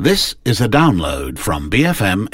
This is a download from BFM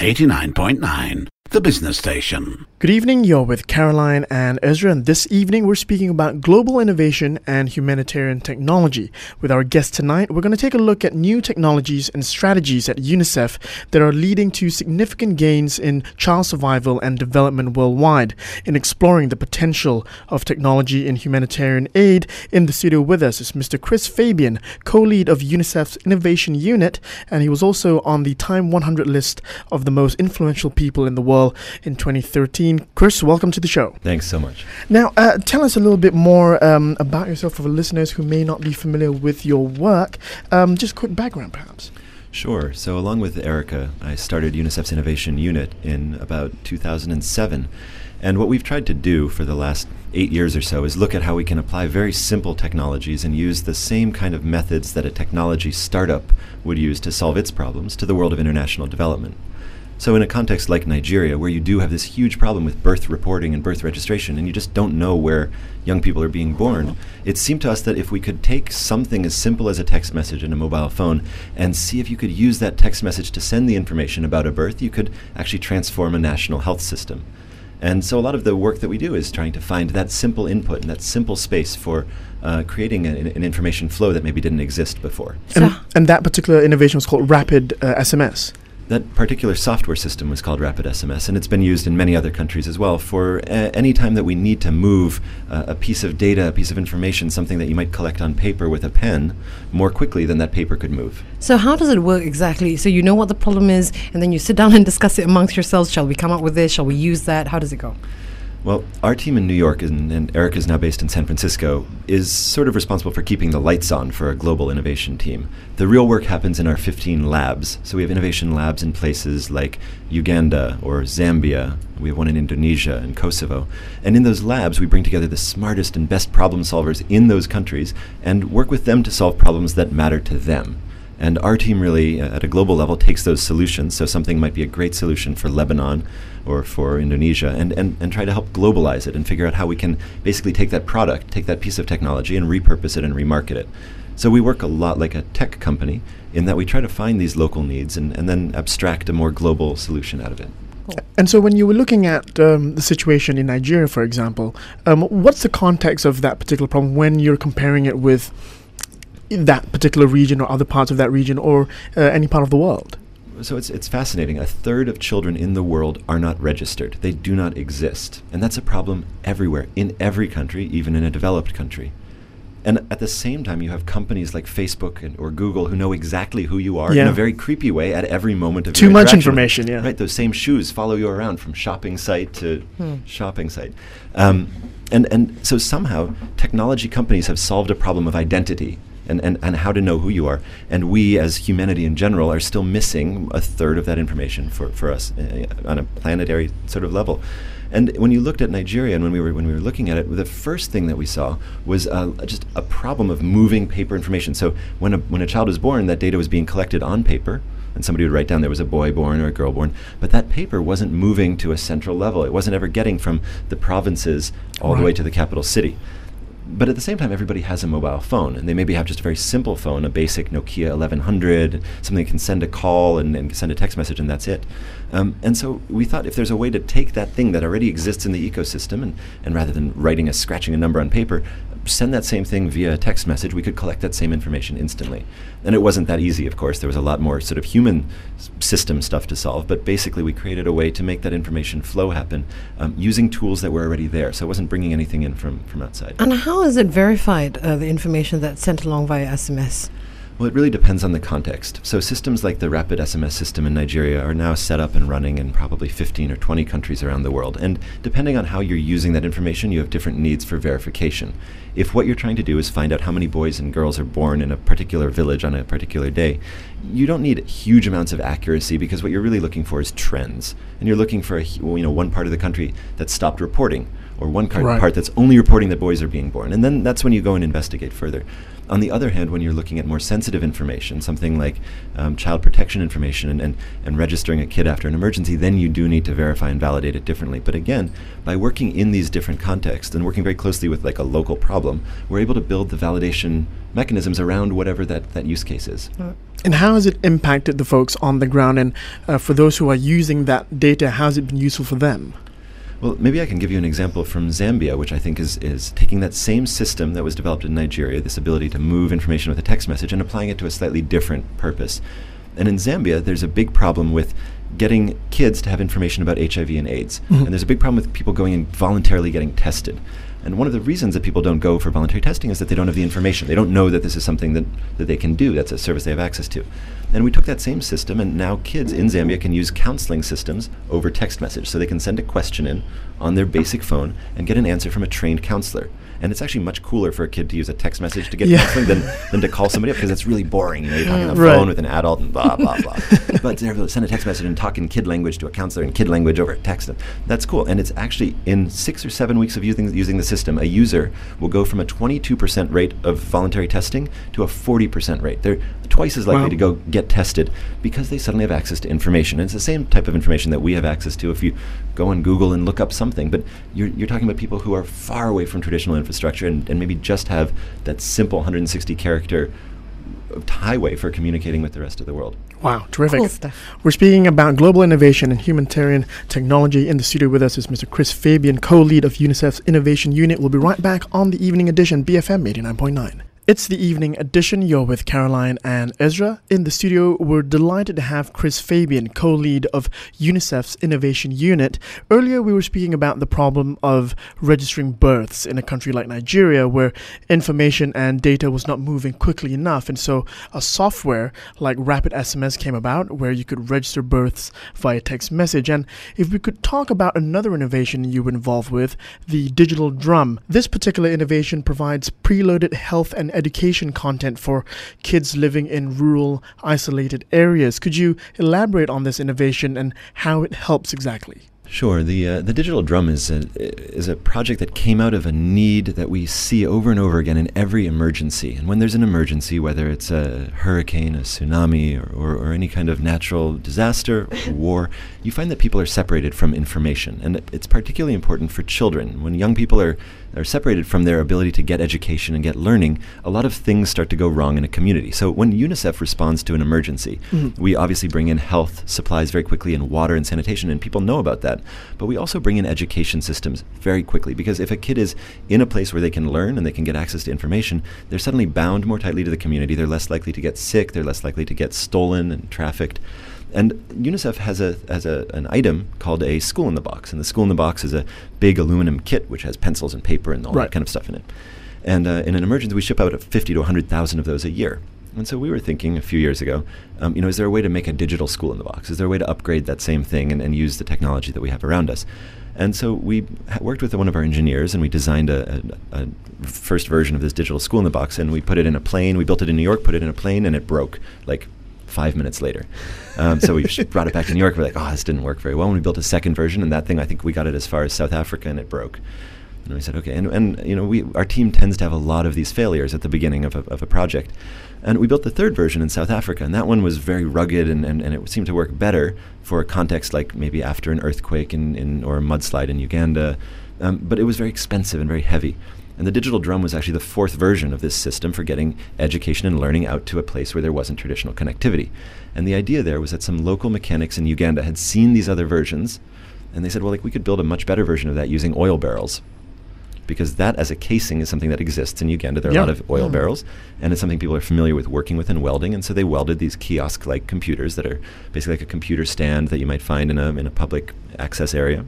89.9, the business station. Good evening, you're with Caroline and Ezra, and this evening we're speaking about global innovation and humanitarian technology. With our guest tonight, we're going to take a look at new technologies and strategies at UNICEF that are leading to significant gains in child survival and development worldwide. In exploring the potential of technology in humanitarian aid, in the studio with us is Mr. Chris Fabian, co-lead of UNICEF's Innovation Unit, and he was also on the Time 100 list of the most influential people in the world in 2013. Chris, welcome to the show. Thanks so much. Now, tell us a little bit more about yourself for the listeners who may not be familiar with your work. Just quick background, perhaps. Sure. So along with Erica, I started UNICEF's Innovation Unit in about 2007. And what we've tried to do for the last 8 years or so is look at how we can apply very simple technologies and use the same kind of methods that a technology startup would use to solve its problems to the world of international development. So in a context like Nigeria, where you do have this huge problem with birth reporting and birth registration, and you just don't know where young people are being born, it seemed to us that if we could take something as simple as a text message in a mobile phone and see if you could use that text message to send the information about a birth, you could actually transform a national health system. And so a lot of the work that we do is trying to find that simple input and that simple space for creating an information flow that maybe didn't exist before. And that particular innovation was called Rapid SMS. That particular software system was called Rapid SMS, and it's been used in many other countries as well for any time that we need to move a piece of data, a piece of information, something that you might collect on paper with a pen, more quickly than that paper could move. So how does it work exactly? So you know what the problem is, and then you sit down and discuss it amongst yourselves. Shall we come up with this? Shall we use that? How does it go? Well, our team in New York, and Erica is now based in San Francisco, is sort of responsible for keeping the lights on for a global innovation team. The real work happens in our 15 labs. So we have innovation labs in places like Uganda or Zambia. We have one in Indonesia and Kosovo. And in those labs, we bring together the smartest and best problem solvers in those countries and work with them to solve problems that matter to them. And our team really, at a global level, takes those solutions. So something might be a great solution for Lebanon or for Indonesia and try to help globalize it and figure out how we can basically take that product, take that piece of technology and repurpose it and remarket it. So we work a lot like a tech company in that we try to find these local needs and then abstract a more global solution out of it. And so when you were looking at the situation in Nigeria, for example, what's the context of that particular problem when you're comparing it with that particular region or other parts of that region or any part of the world? So it's fascinating. A third of children in the world are not registered. They do not exist. And that's a problem everywhere, in every country, even in a developed country. And at the same time, you have companies like Facebook or Google who know exactly who you are in a very creepy way at every moment of your interaction. Too much information, yeah. Right, those same shoes follow you around from shopping site to shopping site. And so somehow, technology companies have solved a problem of identity and how to know who you are. And we, as humanity in general, are still missing a third of that information for us on a planetary sort of level. And when you looked at Nigeria and when we were looking at it, the first thing that we saw was just a problem of moving paper information. So when a child was born, that data was being collected on paper, and somebody would write down there was a boy born or a girl born, but that paper wasn't moving to a central level. It wasn't ever getting from the provinces all the way to the capital city. But at the same time, everybody has a mobile phone, and they maybe have just a very simple phone, a basic Nokia 1100, something that can send a call and send a text message, and that's it. And so we thought if there's a way to take that thing that already exists in the ecosystem, and rather than scratching a number on paper, send that same thing via a text message, we could collect that same information instantly. And it wasn't that easy, of course. There was a lot more sort of human system stuff to solve, but basically we created a way to make that information flow happen using tools that were already there. So it wasn't bringing anything in from outside. And how is it verified, the information that's sent along via SMS? Well, it really depends on the context. So systems like the Rapid SMS system in Nigeria are now set up and running in probably 15 or 20 countries around the world. And depending on how you're using that information, you have different needs for verification. If what you're trying to do is find out how many boys and girls are born in a particular village on a particular day, you don't need huge amounts of accuracy because what you're really looking for is trends. And you're looking for one part of the country that stopped reporting, or one part that's only reporting that boys are being born. And then that's when you go and investigate further. On the other hand, when you're looking at more sensitive information, something like child protection information and registering a kid after an emergency, then you do need to verify and validate it differently. But again, by working in these different contexts and working very closely with like a local problem, we're able to build the validation mechanisms around whatever that use case is. And how has it impacted the folks on the ground? And for those who are using that data, how has it been useful for them? Well, maybe I can give you an example from Zambia, which I think is taking that same system that was developed in Nigeria, this ability to move information with a text message, and applying it to a slightly different purpose. And in Zambia, there's a big problem with getting kids to have information about HIV and AIDS. And there's a big problem with people going and voluntarily getting tested. And one of the reasons that people don't go for voluntary testing is that they don't have the information. They don't know that this is something that they can do. That's a service they have access to. And we took that same system, and now kids in Zambia can use counseling systems over text message. So they can send a question in on their basic phone and get an answer from a trained counselor. And it's actually much cooler for a kid to use a text message to get counseling than to call somebody up, because it's really boring. You're talking on the phone with an adult and blah, blah, blah. But they're able to send a text message and talk in kid language to a counselor in kid language over text. That's cool. And it's actually in 6 or 7 weeks of using the system, a user will go from a 22% rate of voluntary testing to a 40% rate. They're twice as likely to go get tested because they suddenly have access to information. And it's the same type of information that we have access to if you go on Google and look up something. But you're talking about people who are far away from traditional infrastructure and maybe just have that simple 160 character highway for communicating with the rest of the world. Wow, terrific. Cool stuff. We're speaking about global innovation and humanitarian technology. In the studio with us is Mr. Chris Fabian, co-lead of UNICEF's Innovation Unit. We'll be right back on the Evening Edition, BFM 89.9. It's the Evening Edition. You're with Caroline and Ezra. In the studio, we're delighted to have Chris Fabian, co-lead of UNICEF's Innovation Unit. Earlier, we were speaking about the problem of registering births in a country like Nigeria, where information and data was not moving quickly enough. And so a software like Rapid SMS came about, where you could register births via text message. And if we could talk about another innovation you were involved with, the Digital Drum. This particular innovation provides preloaded health and education content for kids living in rural, isolated areas. Could you elaborate on this innovation and how it helps exactly? Sure. The Digital Drum is a project that came out of a need that we see over and over again in every emergency. And when there's an emergency, whether it's a hurricane, a tsunami, or any kind of natural disaster, war, you find that people are separated from information. And it's particularly important for children. When young people are separated from their ability to get education and get learning, a lot of things start to go wrong in a community. So when UNICEF responds to an emergency, we obviously bring in health supplies very quickly and water and sanitation, and people know about that. But we also bring in education systems very quickly, because if a kid is in a place where they can learn and they can get access to information, they're suddenly bound more tightly to the community. They're less likely to get sick. They're less likely to get stolen and trafficked. And UNICEF has an item called a School in the Box. And the School in the Box is a big aluminum kit which has pencils and paper and all that kind of stuff in it. And in an emergency, we ship out 50 to 100,000 of those a year. And so we were thinking a few years ago, is there a way to make a digital School in the Box? Is there a way to upgrade that same thing and use the technology that we have around us? And so we worked with one of our engineers, and we designed a first version of this digital School in the Box, and we put it in a plane. We built it in New York, put it in a plane, and it broke like 5 minutes later. So we brought it back to New York. We're like, this didn't work very well. And we built a second version, and that thing, I think we got it as far as South Africa, and it broke. And we said, okay. And our team tends to have a lot of these failures at the beginning of a project. And we built the third version in South Africa, and that one was very rugged, and it seemed to work better for a context like maybe after an earthquake or a mudslide in Uganda. But it was very expensive and very heavy. And the Digital Drum was actually the fourth version of this system for getting education and learning out to a place where there wasn't traditional connectivity. And the idea there was that some local mechanics in Uganda had seen these other versions, and they said, well, we could build a much better version of that using oil barrels. Because that as a casing is something that exists in Uganda. There are a lot of oil barrels, and it's something people are familiar with working with in welding. And so they welded these kiosk-like computers that are basically like a computer stand that you might find in a public access area.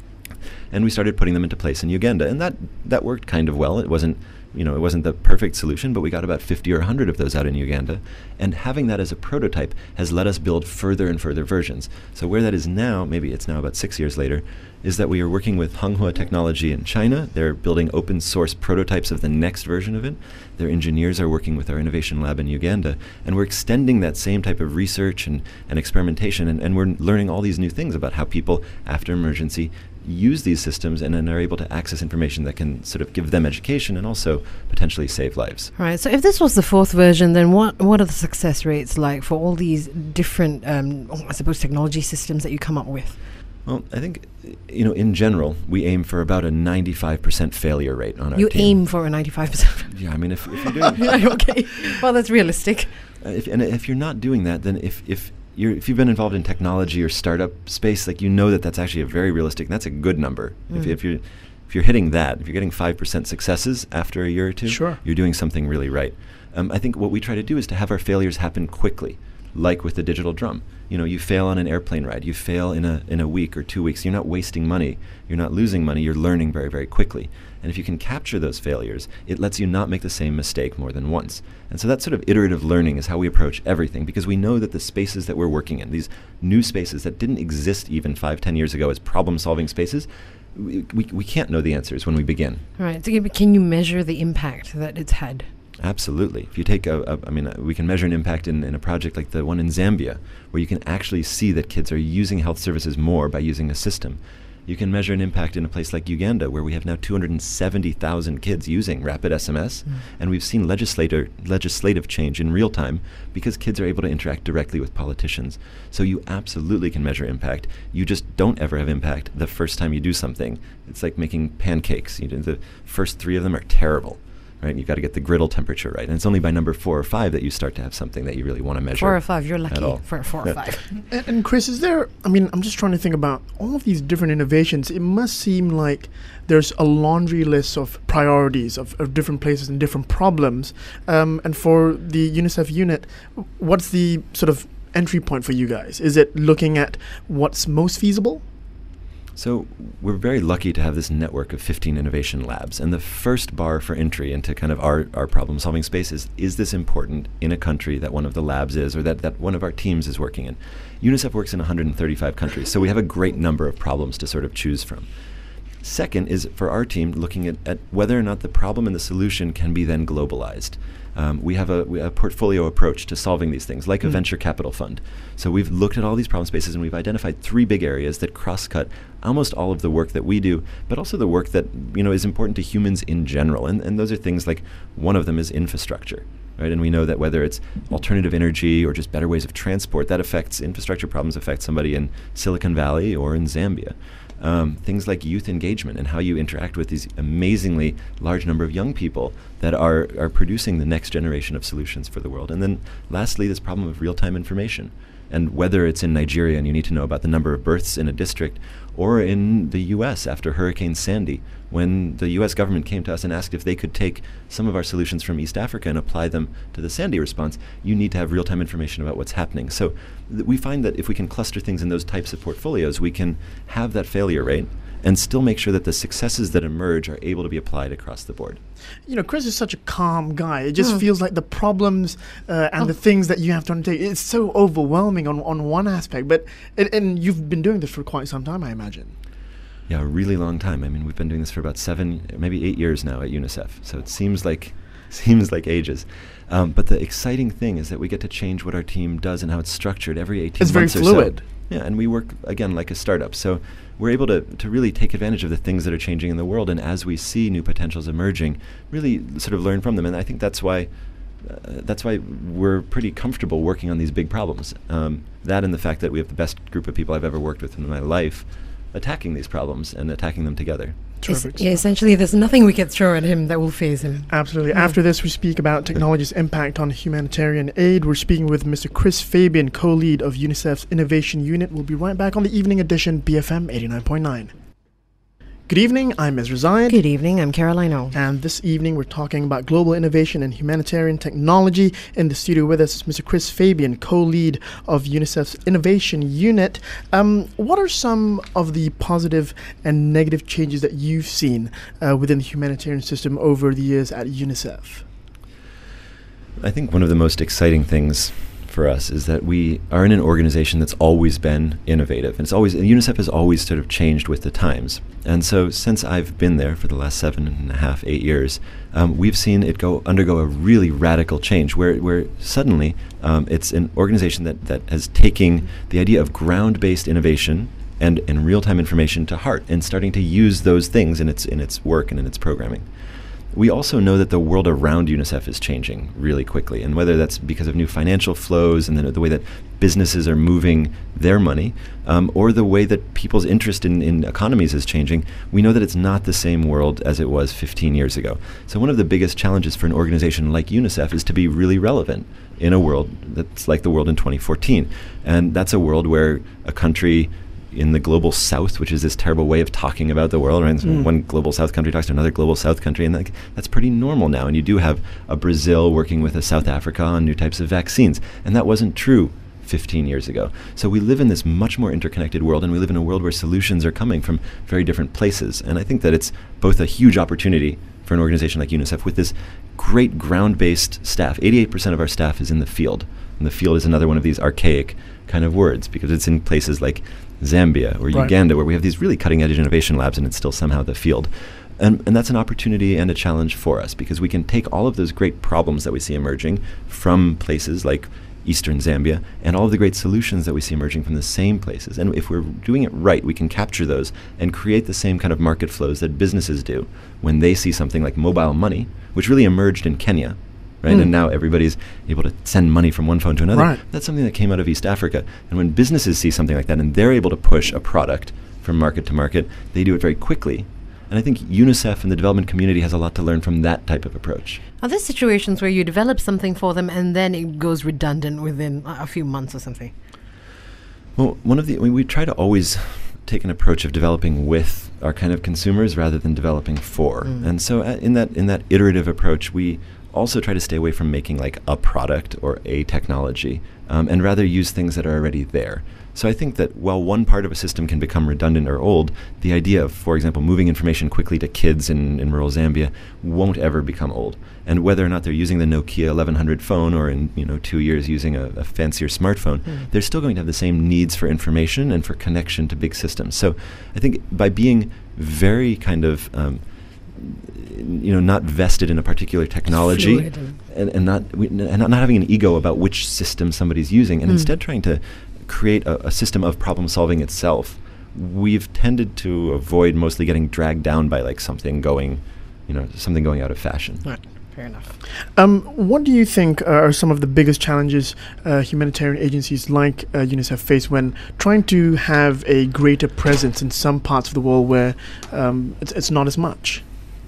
And we started putting them into place in Uganda, and that worked kind of well. It wasn't the perfect solution, but we got about 50 or 100 of those out in Uganda. And having that as a prototype has let us build further and further versions. So where that is now, maybe it's now about 6 years later, is that we are working with Honghua Technology in China. They're building open source prototypes of the next version of it. Their engineers are working with our innovation lab in Uganda. And we're extending that same type of research and experimentation, and we're learning all these new things about how people, after emergency, use these systems and are able to access information that can sort of give them education and also potentially save lives. Right. So if this was the fourth version, then what are the success rates like for all these different, I suppose, technology systems that you come up with? Well, I think, in general, we aim for about a 95% failure rate on our team. You aim for a 95%? Yeah, if you're doing... Okay. Well, that's realistic. If you're not doing that, then if you've been involved in technology or startup space, like, you know that that's actually a very realistic, that's a good number. If you're hitting that, if you're getting 5% successes after a year or two, Sure. you're doing something really right. I think what we try to do is to have our failures happen quickly, like with the digital drum. You fail on an airplane ride, you fail in a week or 2 weeks. You're not wasting money, you're not losing money, you're learning very, very quickly. And if you can capture those failures, it lets you not make the same mistake more than once. And so that sort of iterative learning is how we approach everything, because we know that the spaces that we're working in, these new spaces that didn't exist even 5-10 years ago as problem-solving spaces, we can't know the answers when we begin. Right. So can you measure the impact that it's had? Absolutely. If you take we can measure an impact in a project like the one in Zambia, where you can actually see that kids are using health services more by using a system. You can measure an impact in a place like Uganda, where we have now 270,000 kids using Rapid SMS, and we've seen legislative change in real time because kids are able to interact directly with politicians. So you absolutely can measure impact. You just don't ever have impact the first time you do something. It's like making pancakes. The first 3 of them are terrible. Right, you've got to get the griddle temperature right, and it's only by number 4 or 5 that you start to have something that you really want to measure. 4 or 5, you're lucky for 4 or 5. And Chris, is there, I'm just trying to think about all of these different innovations. It must seem like there's a laundry list of priorities of different places and different problems. And for the UNICEF unit, what's the sort of entry point for you guys? Is it looking at what's most feasible? So we're very lucky to have this network of 15 innovation labs. And the first bar for entry into kind of our problem-solving space is this important in a country that one of the labs is, or that one of our teams is working in? UNICEF works in 135 countries, so we have a great number of problems to sort of choose from. Second is, for our team, looking at whether or not the problem and the solution can be then globalized. We have a portfolio approach to solving these things, like a venture capital fund. So we've looked at all these problem spaces, and we've identified 3 big areas that cross-cut almost all of the work that we do, but also the work that is important to humans in general. And those are things like, one of them is infrastructure. Right? And we know that whether it's alternative energy or just better ways of transport, that affects infrastructure problems, affect somebody in Silicon Valley or in Zambia. Things like youth engagement and how you interact with these amazingly large number of young people that are producing the next generation of solutions for the world. And then lastly, this problem of real-time information. And whether it's in Nigeria and you need to know about the number of births in a district, or in the U.S. after Hurricane Sandy, when the U.S. government came to us and asked if they could take some of our solutions from East Africa and apply them to the Sandy response, you need to have real-time information about what's happening. So we find that if we can cluster things in those types of portfolios, we can have that failure rate and still make sure that the successes that emerge are able to be applied across the board. Chris is such a calm guy. It just feels like the problems and the things that you have to undertake, it's so overwhelming on one aspect. But and you've been doing this for quite some time, I imagine. Yeah, a really long time. We've been doing this for about 7, maybe 8 years now at UNICEF. So it seems like ages. But the exciting thing is that we get to change what our team does and how it's structured every 18 months or so. It's very fluid. Yeah, and we work, again, like a startup. So we're able to really take advantage of the things that are changing in the world, and as we see new potentials emerging, really sort of learn from them. And I think that's why we're pretty comfortable working on these big problems. That and the fact that we have the best group of people I've ever worked with in my life attacking these problems and attacking them together. Terrific. Essentially, there's nothing we can throw at him that will faze him. Absolutely. After this, we speak about technology's impact on humanitarian aid. We're speaking with Mr. Chris Fabian, co-lead of UNICEF's Innovation Unit. We'll be right back on the Evening Edition, BFM 89.9. Good evening, I'm Ezra Zayed. Good evening, I'm Caroline O. And this evening we're talking about global innovation and humanitarian technology. In the studio with us is Mr. Chris Fabian, co-lead of UNICEF's Innovation Unit. What are some of the positive and negative changes that you've seen within the humanitarian system over the years at UNICEF? I think one of the most exciting things for us is that we are in an organization that's always been innovative. And UNICEF has always sort of changed with the times. And so since I've been there for the last 7.5, 8 years, we've seen it undergo a really radical change where suddenly it's an organization that has taken the idea of ground-based innovation and real-time information to heart and starting to use those things in its work and in its programming. we also know that the world around UNICEF is changing really quickly, and whether that's because of new financial flows and the way that businesses are moving their money, or the way that people's interest in economies is changing, we know that it's not the same world as it was 15 years ago. So one of the biggest challenges for an organization like UNICEF is to be really relevant in a world that's like the world in 2014. And that's a world where a country in the global south, which is this terrible way of talking about the world, right? So one global south country talks to another global south country, and that's pretty normal now. And you do have a Brazil working with a South Africa on new types of vaccines, and that wasn't true 15 years ago. So we live in this much more interconnected world, and we live in a world where solutions are coming from very different places. And I think that it's both a huge opportunity for an organization like UNICEF with this great ground-based staff. 88% of our staff is in the field. And the field is another one of these archaic kind of words, because it's in places like Zambia or Uganda, where we have these really cutting-edge innovation labs, and it's still somehow the field. And that's an opportunity and a challenge for us, because we can take all of those great problems that we see emerging from places like Eastern Zambia and all of the great solutions that we see emerging from the same places. And if we're doing it right, we can capture those and create the same kind of market flows that businesses do when they see something like mobile money, which really emerged in Kenya, right? And now everybody's able to send money from one phone to another. Right. That's something that came out of East Africa. And when businesses see something like that and they're able to push a product from market to market, they do it very quickly. And I think UNICEF and the development community has a lot to learn from that type of approach. Are there situations where you develop something for them and then it goes redundant within a few months or something? Well, we try to always take an approach of developing with our kind of consumers rather than developing for. And so in that iterative approach, we also try to stay away from making like a product or a technology, and rather use things that are already there. So I think that while one part of a system can become redundant or old, the idea of, for example, moving information quickly to kids in rural Zambia won't ever become old. And whether or not they're using the Nokia 1100 phone or in 2 years using a fancier smartphone, they're still going to have the same needs for information and for connection to big systems. So I think by being very kind of not vested in a particular technology and not having an ego about which system somebody's using, and instead trying to create a system of problem solving itself, we've tended to avoid mostly getting dragged down by like something going out of fashion. Right. Fair enough. What do you think are some of the biggest challenges humanitarian agencies like UNICEF face when trying to have a greater presence in some parts of the world where it's not as much?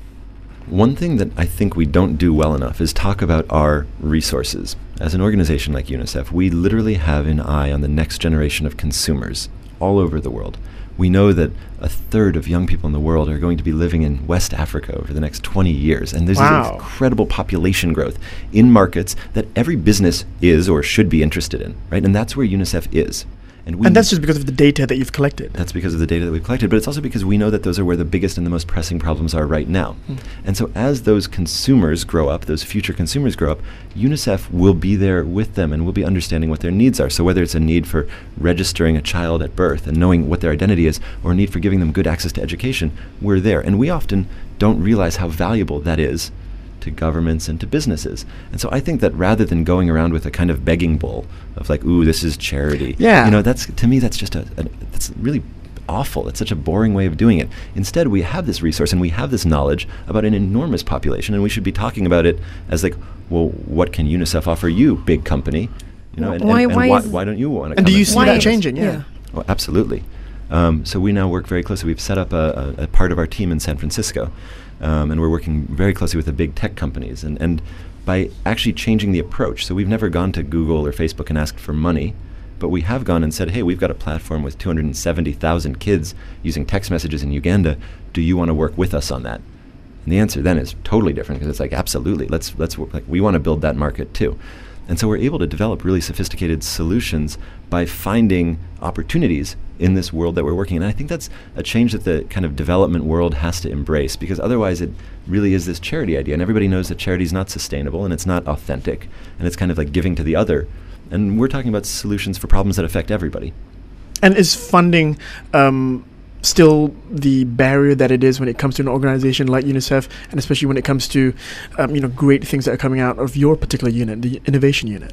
One thing that I think we don't do well enough is talk about our resources. As an organization like UNICEF, we literally have an eye on the next generation of consumers all over the world. We know that a third of young people in the world are going to be living in West Africa over the next 20 years. And there's this incredible population growth in markets that every business is or should be interested in, right? And that's where UNICEF is. And that's just because of the data that you've collected. That's because of the data that we've collected, but it's also because we know that those are where the biggest and the most pressing problems are right now. And so as those consumers grow up, those future consumers grow up, UNICEF will be there with them and will be understanding what their needs are. So whether it's a need for registering a child at birth and knowing what their identity is, or a need for giving them good access to education, we're there. And we often don't realize how valuable that is to governments and to businesses. And so I think that rather than going around with a kind of begging bowl of like, ooh, this is charity, that's, to me, that's just that's really awful. It's such a boring way of doing it. Instead, we have this resource and we have this knowledge about an enormous population, and we should be talking about it as like, well, what can UNICEF offer you, big company? Why don't you want to come? And do you see that changing? Yeah. Oh, absolutely. So we now work very closely. We've set up a part of our team in San Francisco, and we're working very closely with the big tech companies. And by actually changing the approach, so we've never gone to Google or Facebook and asked for money, but we have gone and said, hey, we've got a platform with 270,000 kids using text messages in Uganda. Do you want to work with us on that? And the answer then is totally different, because it's like, absolutely, let's work. Like, we want to build that market too. And so we're able to develop really sophisticated solutions by finding opportunities in this world that we're working in. And I think that's a change that the kind of development world has to embrace, because otherwise it really is this charity idea. And everybody knows that charity is not sustainable and it's not authentic. And it's kind of like giving to the other. And we're talking about solutions for problems that affect everybody. And is funding still the barrier that it is when it comes to an organization like UNICEF, and especially when it comes to great things that are coming out of your particular unit, the innovation unit?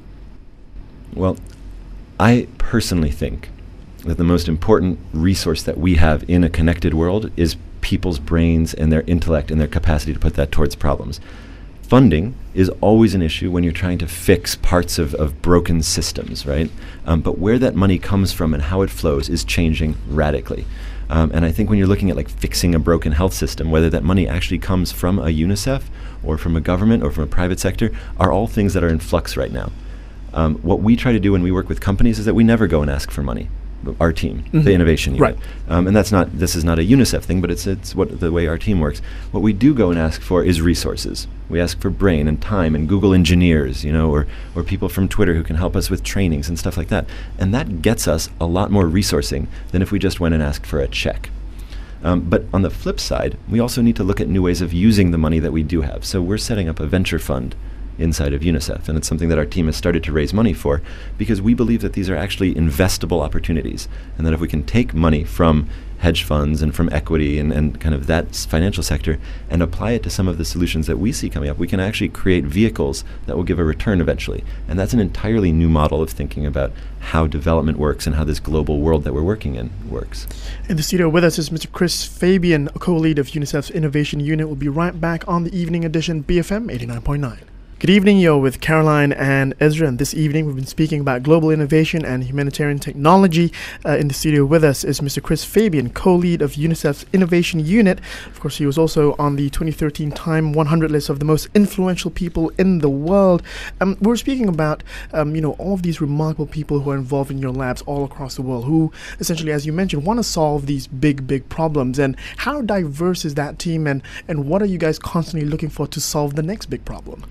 Well, I personally think that the most important resource that we have in a connected world is people's brains and their intellect and their capacity to put that towards problems. Funding is always an issue when you're trying to fix parts of broken systems, right? But where that money comes from and how it flows is changing radically. And I think when you're looking at like fixing a broken health system, whether that money actually comes from a UNICEF or from a government or from a private sector, are all things that are in flux right now. What we try to do when we work with companies is that we never go and ask for money. Our team, the innovation unit, and this is not a UNICEF thing, but it's the way our team works. What we do go and ask for is resources. We ask for brain and time and Google engineers, or people from Twitter who can help us with trainings and stuff like that. And that gets us a lot more resourcing than if we just went and asked for a check. But on the flip side, we also need to look at new ways of using the money that we do have. So we're setting up a venture fund inside of UNICEF, and it's something that our team has started to raise money for, because we believe that these are actually investable opportunities, and that if we can take money from hedge funds and from equity and kind of that financial sector and apply it to some of the solutions that we see coming up, we can actually create vehicles that will give a return eventually. And that's an entirely new model of thinking about how development works and how this global world that we're working in works. In the studio with us is Mr. Chris Fabian, co-lead of UNICEF's Innovation Unit. We'll be right back on the Evening Edition, BFM 89.9. Good evening, you're with Caroline and Ezra, and this evening we've been speaking about global innovation and humanitarian technology. In the studio with us is Mr. Chris Fabian, co-lead of UNICEF's Innovation Unit. Of course, he was also on the 2013 Time 100 list of the most influential people in the world. We're speaking about, all of these remarkable people who are involved in your labs all across the world, who essentially, as you mentioned, want to solve these big problems. And how diverse is that team, and what are you guys constantly looking for to solve the next big problem?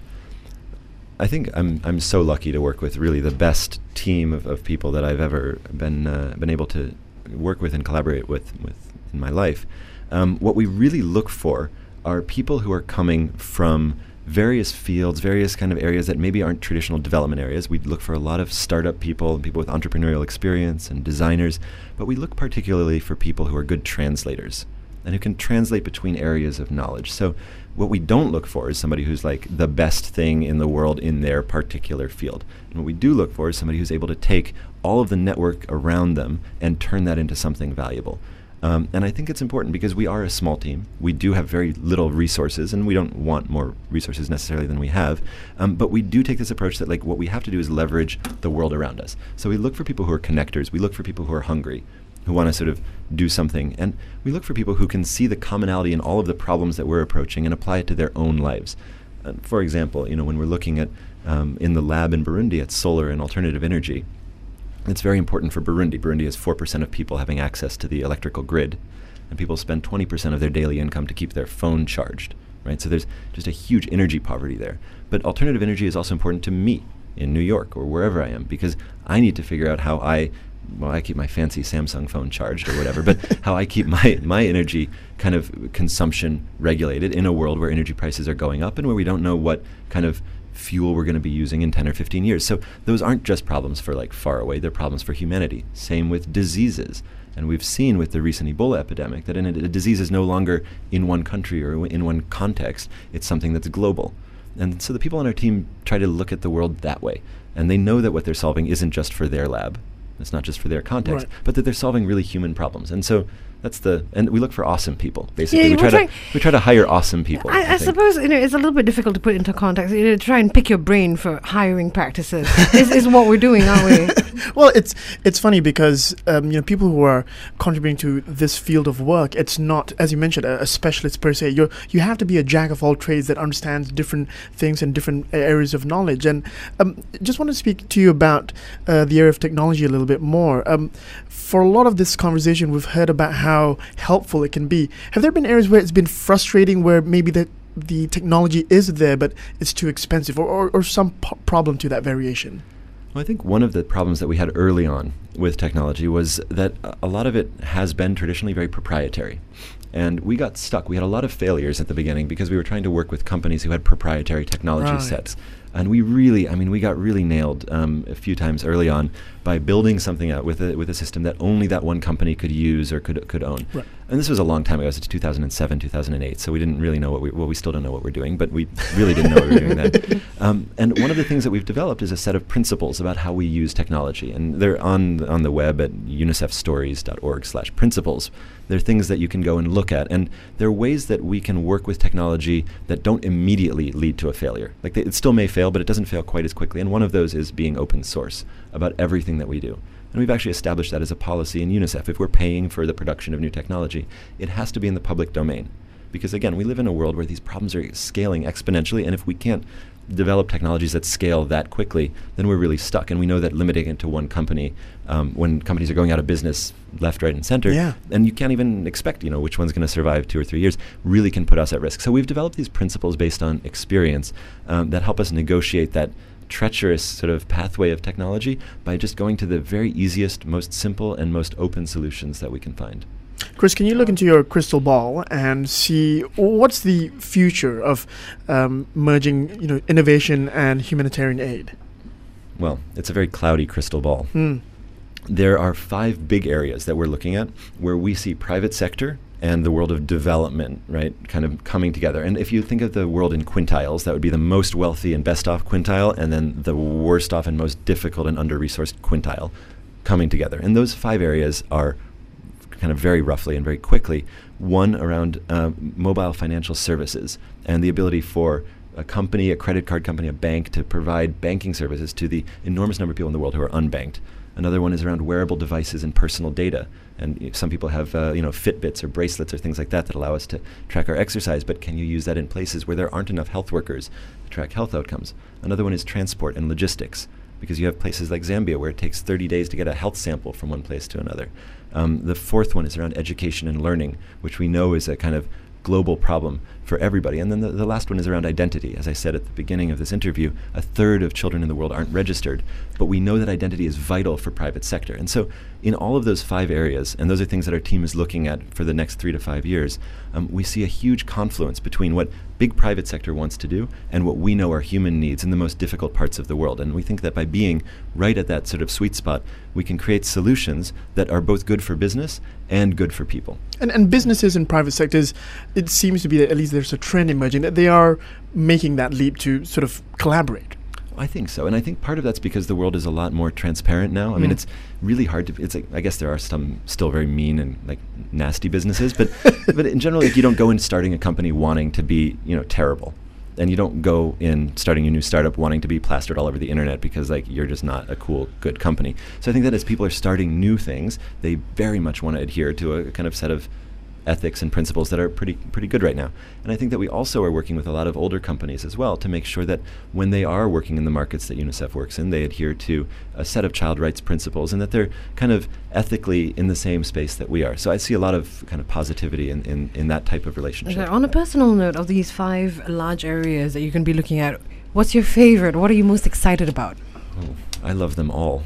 I think I'm so lucky to work with really the best team of people that I've ever been able to work with and collaborate with in my life. What we really look for are people who are coming from various fields, various kind of areas that maybe aren't traditional development areas. We look for a lot of startup people and people with entrepreneurial experience and designers, but we look particularly for people who are good translators and who can translate between areas of knowledge. So what we don't look for is somebody who's like the best thing in the world in their particular field. And what we do look for is somebody who's able to take all of the network around them and turn that into something valuable. And I think it's important because we are a small team. We do have very little resources, and we don't want more resources necessarily than we have. But we do take this approach that what we have to do is leverage the world around us. So we look for people who are connectors. We look for people who are hungry, who want to sort of do something. And we look for people who can see the commonality in all of the problems that we're approaching and apply it to their own lives. For example, when we're looking at, in the lab in Burundi at solar and alternative energy, it's very important for Burundi. Burundi has 4% of people having access to the electrical grid, and people spend 20% of their daily income to keep their phone charged, right? So there's just a huge energy poverty there. But alternative energy is also important to me in New York or wherever I am, because I need to figure out how I keep my fancy Samsung phone charged or whatever, but how I keep my energy kind of consumption regulated in a world where energy prices are going up and where we don't know what kind of fuel we're going to be using in 10 or 15 years. So those aren't just problems for far away, they're problems for humanity. Same with diseases. And we've seen with the recent Ebola epidemic that a disease is no longer in one country or in one context, it's something that's global. And so the people on our team try to look at the world that way. And they know that what they're solving isn't just for their lab. It's not just for their context, but that they're solving really human problems. And so and we look for awesome people, basically. Yeah, we try to hire awesome people. I suppose it's a little bit difficult to put into context. Try and pick your brain for hiring practices is what we're doing, aren't we? Well, it's funny because people who are contributing to this field of work, it's not, as you mentioned, a specialist per se. You have to be a jack of all trades that understands different things and different areas of knowledge. And just want to speak to you about the area of technology a little bit more. For a lot of this conversation, we've heard about how helpful it can be. Have there been areas where it's been frustrating, where maybe the technology is there but it's too expensive, or some problem to that variation? Well, I think one of the problems that we had early on with technology was that a lot of it has been traditionally very proprietary. And we got stuck. We had a lot of failures at the beginning because we were trying to work with companies who had proprietary technology sets. And we got really nailed a few times early on by building something out with a system that only that one company could use or could own. Right. And this was a long time ago. It was 2007, 2008. So we didn't really know we still don't know what we're doing, but we really didn't know what we were doing then. And one of the things that we've developed is a set of principles about how we use technology. And they're on on the web at unicefstories.org/principles. They're things that you can go and look at, and there are ways that we can work with technology that don't immediately lead to a failure. Like it still may fail, but it doesn't fail quite as quickly, and one of those is being open source about everything that we do. And we've actually established that as a policy in UNICEF. If we're paying for the production of new technology, it has to be in the public domain. Because again, we live in a world where these problems are scaling exponentially, and if we can't develop technologies that scale that quickly, then we're really stuck. And we know that limiting it to one company, when companies are going out of business left, right, and center, and you can't even expect, which one's going to survive 2 or 3 years, really can put us at risk. So we've developed these principles based on experience that help us negotiate that treacherous sort of pathway of technology by just going to the very easiest, most simple, and most open solutions that we can find. Chris, can you look into your crystal ball and see what's the future of merging, innovation and humanitarian aid? Well, it's a very cloudy crystal ball. There are 5 big areas that we're looking at where we see private sector and the world of development, right, kind of coming together. And if you think of the world in quintiles, that would be the most wealthy and best off quintile, and then the worst off and most difficult and under-resourced quintile coming together. And those 5 areas are kind of very roughly and very quickly, one around mobile financial services and the ability for a company, a credit card company, a bank to provide banking services to the enormous number of people in the world who are unbanked. Another one is around wearable devices and personal data. And some people have Fitbits or bracelets or things like that allow us to track our exercise, but can you use that in places where there aren't enough health workers to track health outcomes? Another one is transport and logistics, because you have places like Zambia where it takes 30 days to get a health sample from one place to another. The fourth one is around education and learning, which we know is a kind of global problem for everybody. And then the last one is around identity. As I said at the beginning of this interview, 1/3 of children in the world aren't registered, but we know that identity is vital for private sector. And so in all of those 5 areas, and those are things that our team is looking at for the next 3 to 5 years, we see a huge confluence between what big private sector wants to do and what we know are human needs in the most difficult parts of the world. And we think that by being right at that sort of sweet spot, we can create solutions that are both good for business and good for people. And businesses and private sectors, it seems to be that at least there's a trend emerging that they are making that leap to sort of collaborate. I think so, and I think part of that's because the world is a lot more transparent now. I mean, it's really hard to. It's like, I guess there are some still very mean and like nasty businesses, but but in general, like, you don't go in starting a company wanting to be terrible, and you don't go in starting a new startup wanting to be plastered all over the internet because like you're just not a cool, good company. So I think that as people are starting new things, they very much want to adhere to a kind of set of ethics and principles that are pretty good right now. And I think that we also are working with a lot of older companies as well to make sure that when they are working in the markets that UNICEF works in, they adhere to a set of child rights principles and that they're kind of ethically in the same space that we are. So I see a lot of kind of positivity in that type of relationship. Okay, on a personal note, of these 5 large areas that you can be looking at, what's your favorite? What are you most excited about? Oh, I love them all.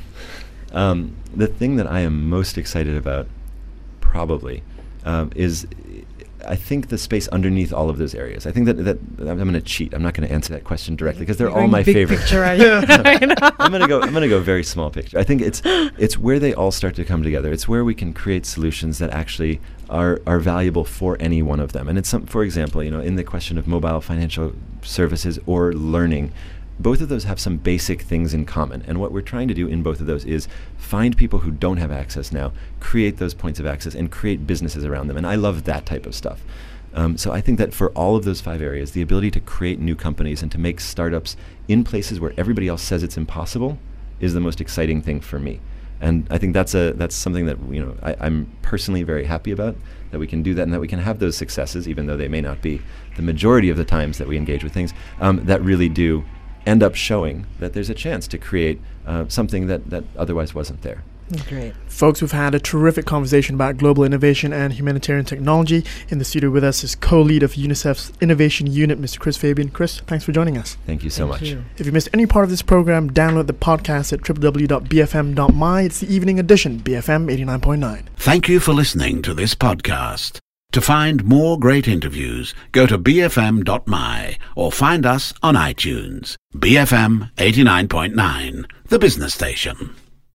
The thing that I am most excited about probably is, I think, the space underneath all of those areas. I think that I'm going to cheat. I'm not going to answer that question directly because they're all my favorite. Picture, are you? I'm going to go very small picture. I think it's where they all start to come together. It's where we can create solutions that actually are valuable for any one of them. And it's for example, in the question of mobile financial services or learning, both of those have some basic things in common. And what we're trying to do in both of those is find people who don't have access now, create those points of access, and create businesses around them. And I love that type of stuff. So I think that for all of those 5 areas, the ability to create new companies and to make startups in places where everybody else says it's impossible is the most exciting thing for me. And I think that's something that I'm personally very happy about, that we can do that and that we can have those successes, even though they may not be the majority of the times that we engage with things, that really do end up showing that there's a chance to create something that otherwise wasn't there. Great. Folks, we've had a terrific conversation about global innovation and humanitarian technology. In the studio with us is co-lead of UNICEF's Innovation Unit, Mr. Chris Fabian. Chris, thanks for joining us. Thank you so much. If you missed any part of this program, download the podcast at www.bfm.my. It's the evening edition, BFM 89.9. Thank you for listening to this podcast. To find more great interviews, go to bfm.my or find us on iTunes. BFM 89.9, the business station.